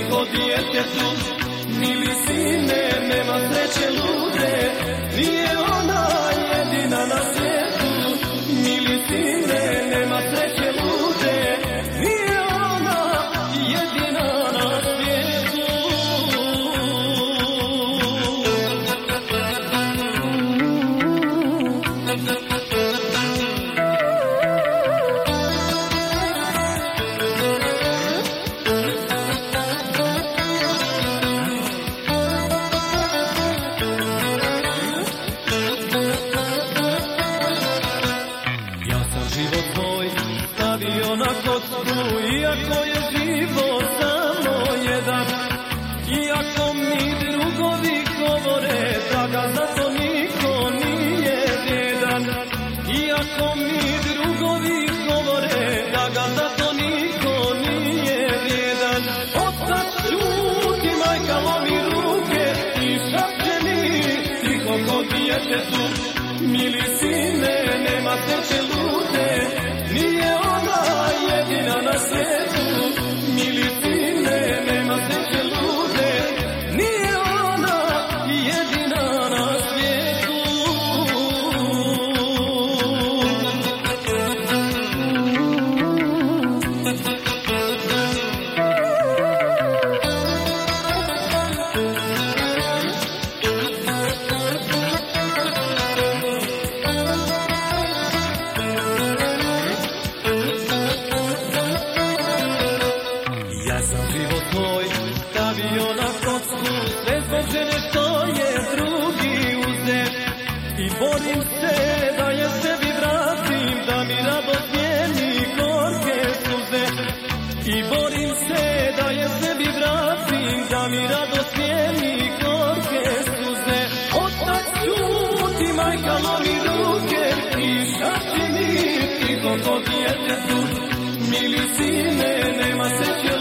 ko djetetu. Mili sine, nema sreće lude, nije ona jedina na svijetu. Mili sine, nema sreće lude, nije ona jedina na svijetu. Život tvoj stavio na kocku, iako je život samo jedan. Iako mi drugovi govore da ga zato niko nije vrijedan. Iako mi drugovi govore da ga zato niko nije vrijedan. Otac čuti, majka lomi ruke i šapće mi tiho ko djetetu. Mili sine, nema sreće lude, nije ona jedina na svijetu. Mili sine, nema sreće lude, nije ona jedina na svijetu. Ja sam život tvoj stavio na kocku, sve zbog žene što je drugi uzet. I borim se da je sebi vratim, da mi radost njeni gorke suze. I borim se da je sebi vratim, da mi radost njeni gorke suze. Otac čuti, majka lomi ruke i šapće mi tiho ko djetetu. Mili sine, nema sreće